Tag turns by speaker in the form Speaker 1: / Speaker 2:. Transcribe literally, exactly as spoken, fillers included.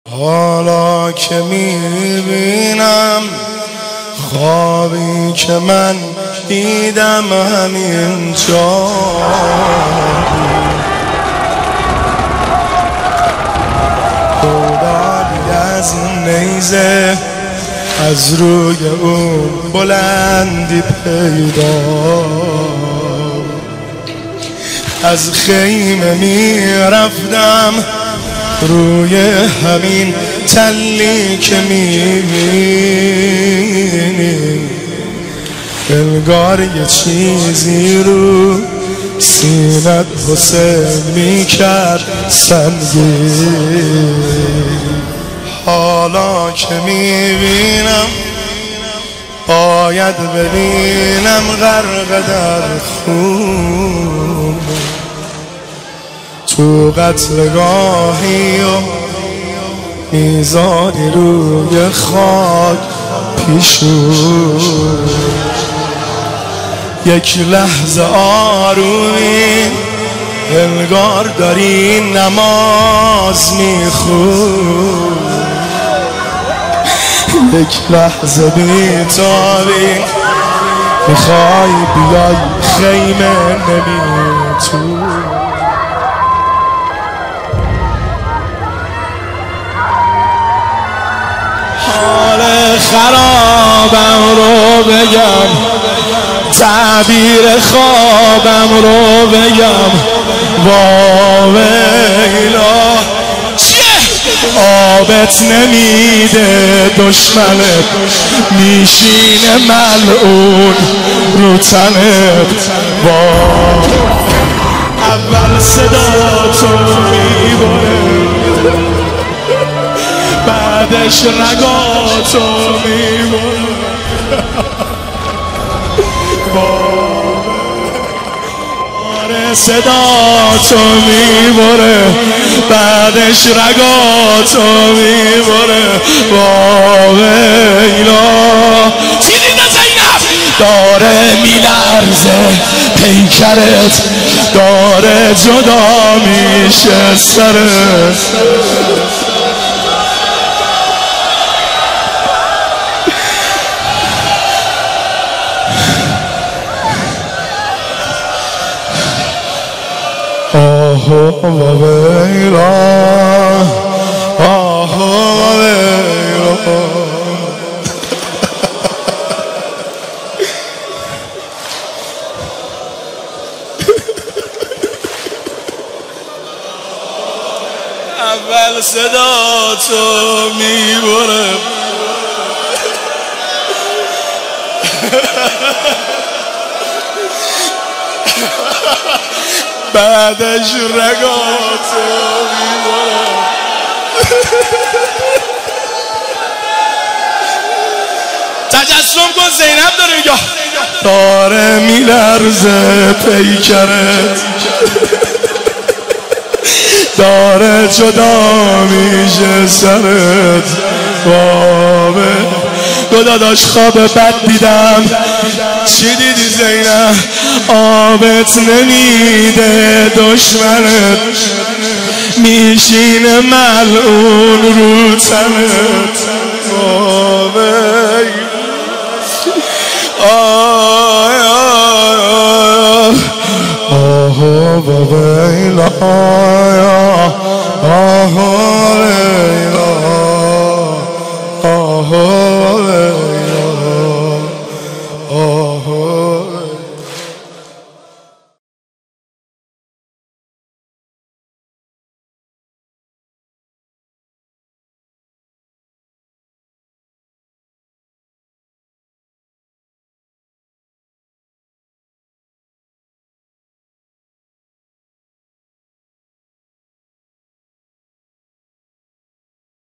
Speaker 1: حالا که میبینم خوابی که من دیدم همین جا خدایی از این نیزه از روی اون بلندی پیدا از خیمه میرفتم روی همین تلی که میبینی انگار یه چیزی رو سینت حسین میکرد سنگین حالا که میبینم باید ببینم غرق در خون تو قتلگاهی و میزانی روی خاک پیشون یک لحظه آرومی انگار داری نماز میخون یک لحظه بیتابی میخوای بیای خیمه نمیتون حال خرابم رو بگم تعبیر خوابم رو بگم واویلا چیه آبت نمیده دشمنت میشینه ملعون رو تنت وای اول صدا تو میبره بعدش رگاتو میبره آره صدا تو میبره بعدش رگاتو میبره واویلا چی دیده زینب داره میلرزه پیکرت داره جدا میشه سرت آه واویلا آه واویلا اول صدا تو میبره بعدش رگاتو میبره تجسم کن زینب داره یا داره میلرزه پیکرت داره جدا میشه سرت بابه خدا داشت خواب بد دیدم چی دیدی زینب آبت نمیده دشمنت میشینه ملعون رو تنت بابه آه آه واویلا آه آه